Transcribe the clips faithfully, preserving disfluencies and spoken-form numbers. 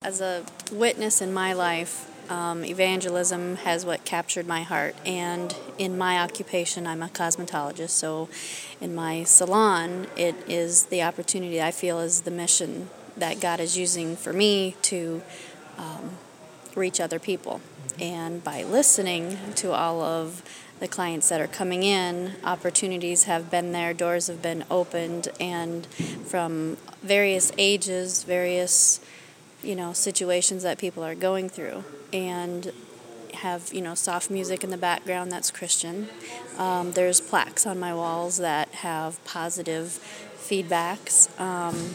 as a witness in my life, um, evangelism has what captured my heart. And in my occupation, I'm a cosmetologist, so in my salon, it is the opportunity I feel is the mission that God is using for me to um, reach other people. And by listening to all of the clients that are coming in, opportunities have been there, doors have been opened, and from various ages, various, you know, situations that people are going through, and have, you know, soft music in the background that's Christian. Um, there's plaques on my walls that have positive feedbacks, um,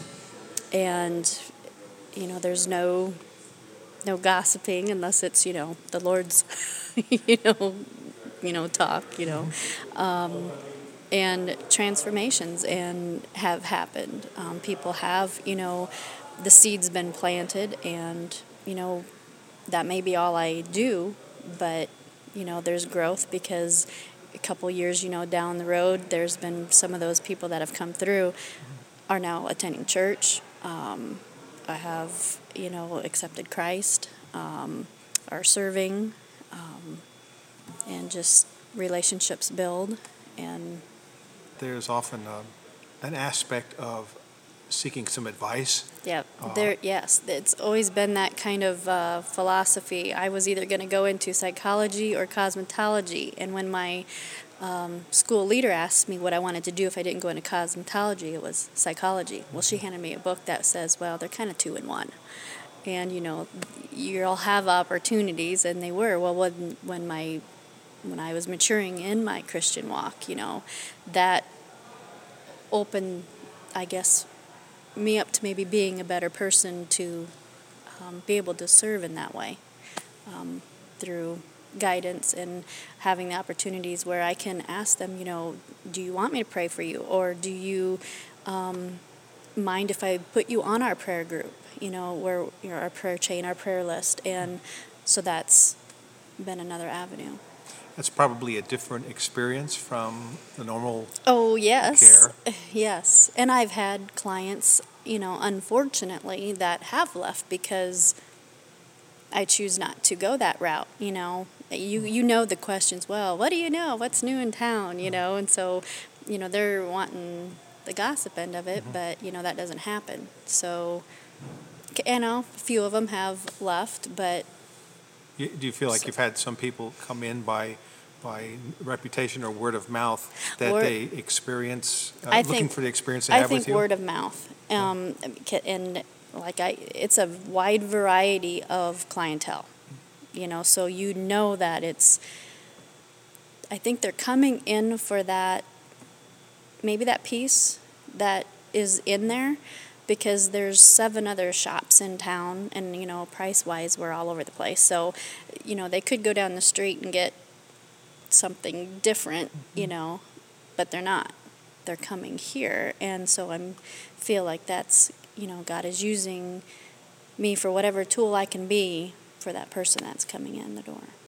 and, you know, there's no no gossiping unless it's, you know, the Lord's, you know, you know, talk, you know, um, and transformations and have happened. Um, people have, you know, the seed's been planted, and, you know, that may be all I do, but, you know, there's growth because a couple years, you know, down the road, there's been some of those people that have come through are now attending church. Um, I have, you know, accepted Christ, um, are serving, um, and just relationships build. And there's often um, an aspect of seeking some advice. yeah, Uh, there. Yes, it's always been that kind of uh, philosophy. I was either going to go into psychology or cosmetology, and when my um, school leader asked me what I wanted to do if I didn't go into cosmetology, it was psychology. Well, she handed me a book that says, well, they're kind of two in one. And, you know, you'll have opportunities, and they were. Well, when, when my when I was maturing in my Christian walk, you know, that opened, I guess, me up to maybe being a better person to um, be able to serve in that way, um, through guidance and having the opportunities where I can ask them, you know, do you want me to pray for you, or do you um, mind if I put you on our prayer group, you know, where, you know, our prayer chain, our prayer list. And so that's been another avenue. That's probably a different experience from the normal Oh, yes. care. Yes. And I've had clients, you know, unfortunately, that have left because I choose not to go that route, you know. You you know the questions, well, what do you know? What's new in town, you know? And so, you know, they're wanting the gossip end of it, Mm-hmm. but, you know, that doesn't happen. So, you know, a few of them have left, but You, do you feel like you've had some people come in by by reputation or word of mouth that Word- they experience, uh, I looking think- for the experience they I have think with you? word of mouth, um, ca- and like I, it's a wide variety of clientele, you know. So you know that it's. I think they're coming in for that, maybe that piece that is in there, because there's seven other shops in town, and, you know, price wise, we're all over the place. So, you know, they could go down the street and get something different, you know, but they're not. They're coming here, and so I feel like that's, you know, God is using me for whatever tool I can be for that person that's coming in the door.